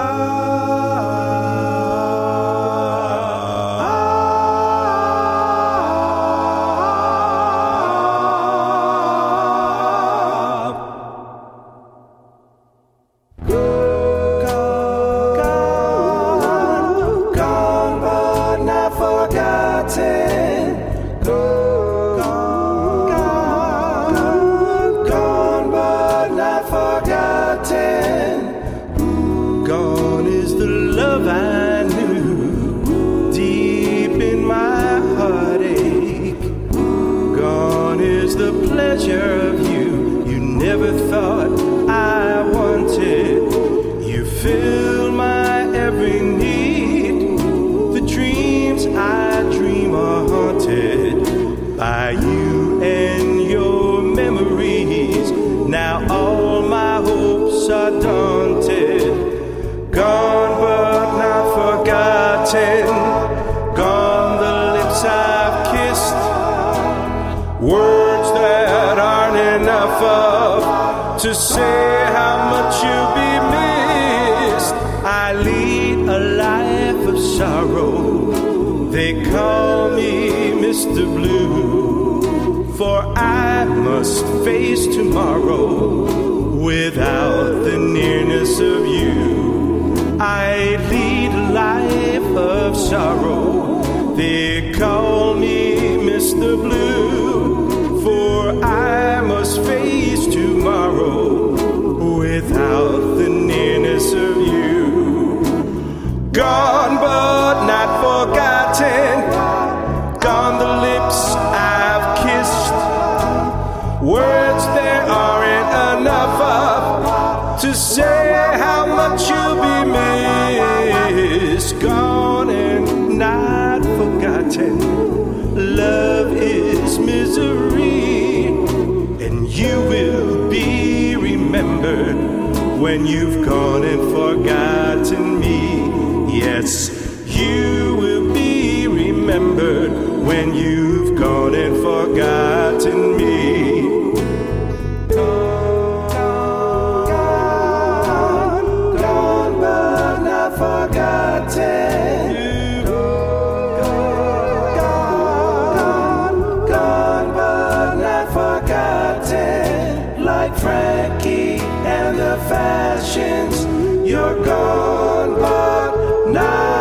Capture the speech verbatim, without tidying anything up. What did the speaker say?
Gone is the love I knew deep in my heartache. Gone is the pleasure of you you never thought I wanted. You fill my every need. The dreams I dream are haunted by you and your memories. Now all my hopes are daunted. Gone but not forgotten. Gone the lips I've kissed. Words that aren't enough of to say how much you'll be missed. I lead a life of sorrow. They call me Mister Blue, for I must face tomorrow without the nearness of you. I lead a life of sorrow. They call me Mister Blue, for I must face tomorrow without the nearness of you. Gone but not forgotten. Gone the lips I've kissed. Words there aren't enough of to say how much you'll be missed. Gone and not forgotten. Love is misery, and you will be remembered when you've gone and forgotten me. Yes, you will be remembered when you've gone and forgotten me. Forgotten. Gone, gone but not forgotten. Like Frankie and the fashions, you're gone but not